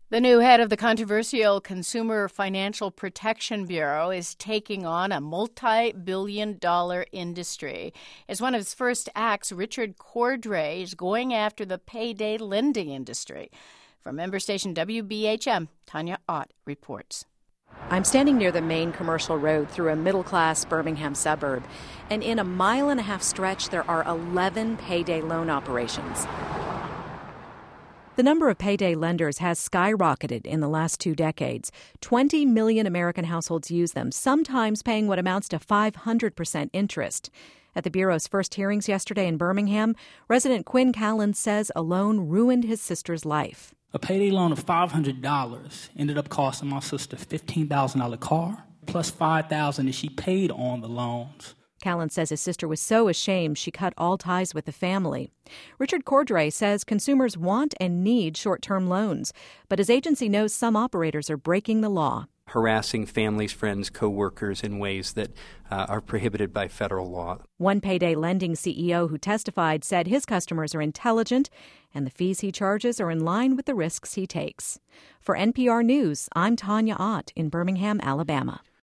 The new head of the controversial Consumer Financial Protection Bureau is taking on a multi-billion-dollar industry. As one of his first acts, Richard Cordray is going after the payday lending industry. From member station WBHM, Tanya Ott reports. I'm standing near the main commercial road through a middle-class Birmingham suburb, and in a mile-and-a-half stretch, there are 11 payday loan operations. The number of payday lenders has skyrocketed in the last 2 decades. 20 million American households use them, sometimes paying what amounts to 500% interest. At the Bureau's first hearings yesterday in Birmingham, resident Quinn Callan says a loan ruined his sister's life. A payday loan of $500 ended up costing my sister a $15,000 car, plus $5,000 that she paid on the loans. Callan says his sister was so ashamed she cut all ties with the family. Richard Cordray says consumers want and need short-term loans, but his agency knows some operators are breaking the law. Harassing families, friends, co-workers in ways that are prohibited by federal law. One payday lending CEO who testified said his customers are intelligent and the fees he charges are in line with the risks he takes. For NPR News, I'm Tanya Ott in Birmingham, Alabama.